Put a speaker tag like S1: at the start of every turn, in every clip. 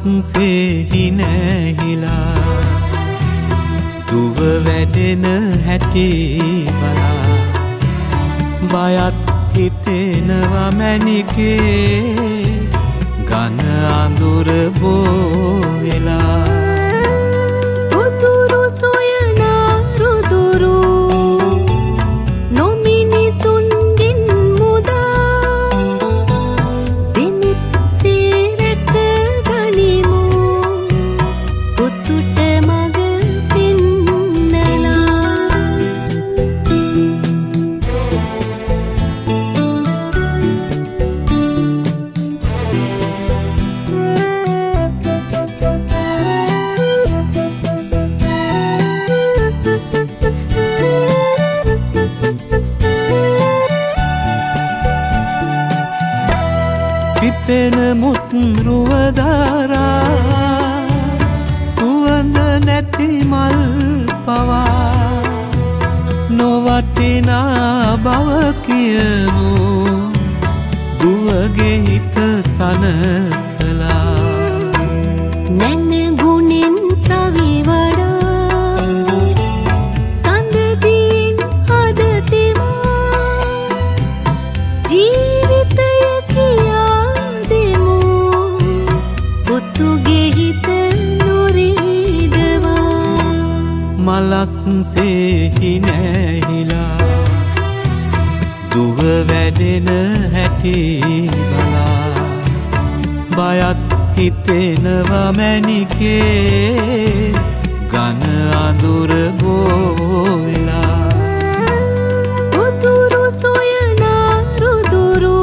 S1: සෙහි නැහිලා දුව වැඩෙන හැටි බලා බයත් හිතෙනවා මැණිකේ ඝන අඳුර බෝ වෙලා
S2: උතුරු සොයන රුදුරු නොමිනිසුන්ගෙන් මුදා දෙනිත් සේරක ගනිමු පුතුට මග පෙන්නලා
S1: පිපෙන මුත් රුවදරා සුවඳ නැති මල් පවා නොවටිනා බව කියමු දුවගේ හිත සනසලා
S2: නැන ගුණෙන් සවි වඩා සඳදින් හදතෙමා ජීවිතය කියා දෙමු පුතුගේ හිත නොරිදවා
S1: මලක් සෙහි නැහිලා දුව වැඩෙන හැටි බලා බයත් හිතෙනවා මැණිකේ ඝන අඳුර බෝ වෙලා
S2: උතුරු සොයන රුදුරු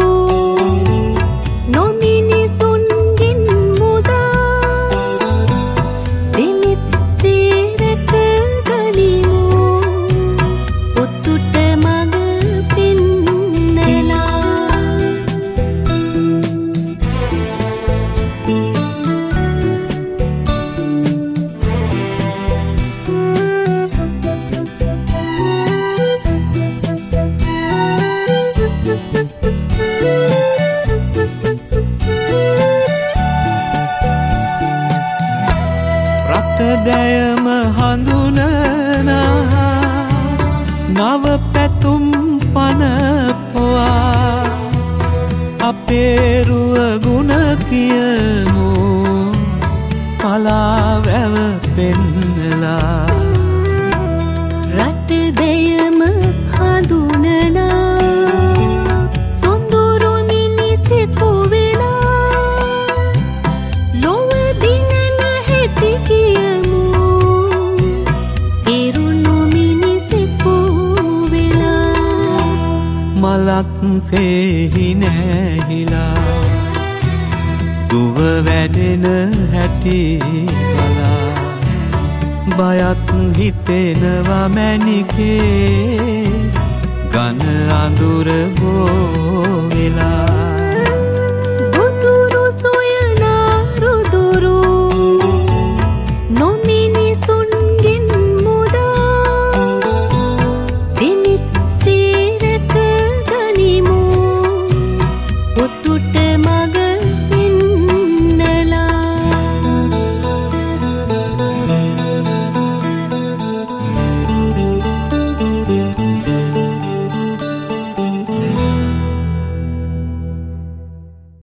S2: නොමිනිසුන්ගෙන් මුදා දෙනිත් සේරක ගනිමු පුතුට මග පෙන්නලා
S1: රට දැයම හඳුනනා නව පැතුම් පනපුවා අපේ රුව ගුණ කියමු පලාවැව පෙන්නලා
S2: රට දෙයම හඳුනනා සොඳුරු මිනිසෙකු වෙලා ලොව දිනන හැටි කියමු ඉරුණු මිනිසෙකු වෙලා
S1: මලක් සෙහි නැහිලා දුව වැඩෙන හැටි බලා බයත් හිතෙනවා මැණිකේ ඝන අඳුර බෝ වෙලා